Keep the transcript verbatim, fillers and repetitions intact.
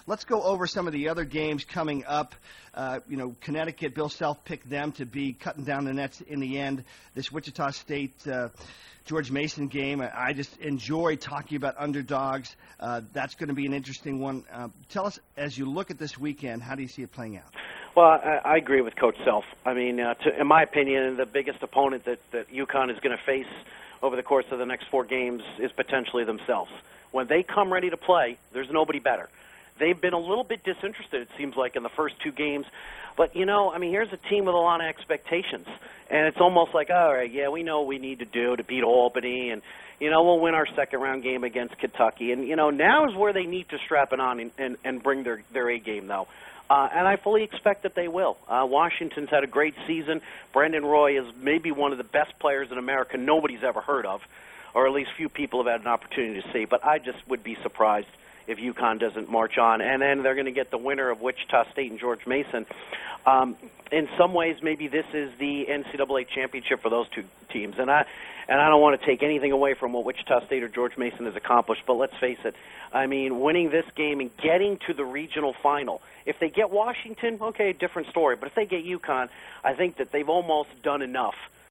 let's go over some of the other games coming up. Uh, you know, Connecticut, Bill Self picked them to be cutting down the nets in the end. This Wichita State uh, George Mason game, I just enjoy talking about underdogs. Uh, that's going to be an interesting one. Uh, tell us, as you look at this weekend, how do you see it playing out? Well, I, I agree with Coach Self. I mean, uh, to, in my opinion, the biggest opponent that, that UConn is going to face over the course of the next four games is potentially themselves. When they come ready to play, there's nobody better. They've been a little bit disinterested, it seems like, in the first two games. But, you know, I mean, here's a team with a lot of expectations. And it's almost like, all right, yeah, we know what we need to do to beat Albany. And, you know, we'll win our second-round game against Kentucky. And, you know, now is where they need to strap it on and, and, and bring their, their A-game, though. Uh, and I fully expect that they will. Uh, Washington's had a great season. Brendan Roy is maybe one of the best players in America nobody's ever heard of, or at least few people have had an opportunity to see. But I just would be surprised if UConn doesn't march on. And then they're going to get the winner of Wichita State and George Mason. Um, in some ways, maybe this is the N C double A championship for those two teams. And I and I don't want to take anything away from what Wichita State or George Mason has accomplished, but let's face it, I mean, winning this game and getting to the regional final, if they get Washington, okay, different story. But if they get UConn, I think that they've almost done enough